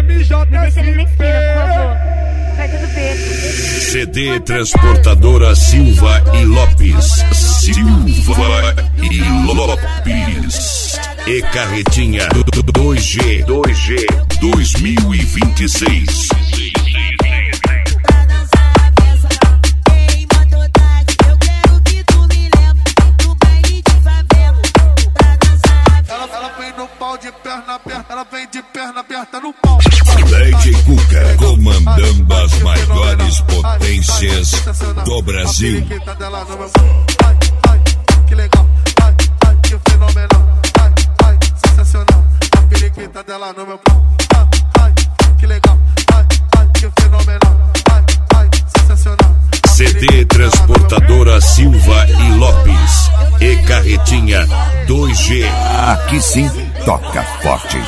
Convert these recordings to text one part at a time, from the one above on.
deixa ele na esquina, por favor. Vai tudo preto. CD Transportadora Silva e Lopes. Silva e Lopes. E Carretinha 2G 2026. De perna aberta, ela vem de perna aberta no pau. DJ Cuca comandando as maiores potências do Brasil. Que legal, que fenomenal, sensacional. A periquita dela no meu pau. Que legal, que fenomenal, sensacional. CD Transportadora Silva e Lopes. E Carretinha 2G. Aqui sim toca forte.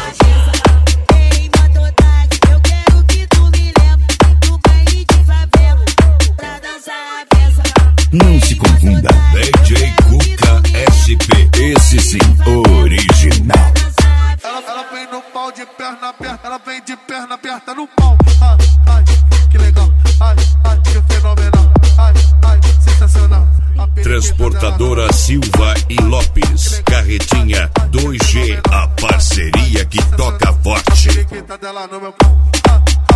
Não se confunda. DJ Cuca SP. Esse sim, original. Ela vem no pau de perna aberta, ela vem de perna aberta no pau. Que legal, que fenomenal, sensacional. Transportadora Silva e Lopes. Carretinha 2G. A parceria que toca forte. A periquita dela no meu pau.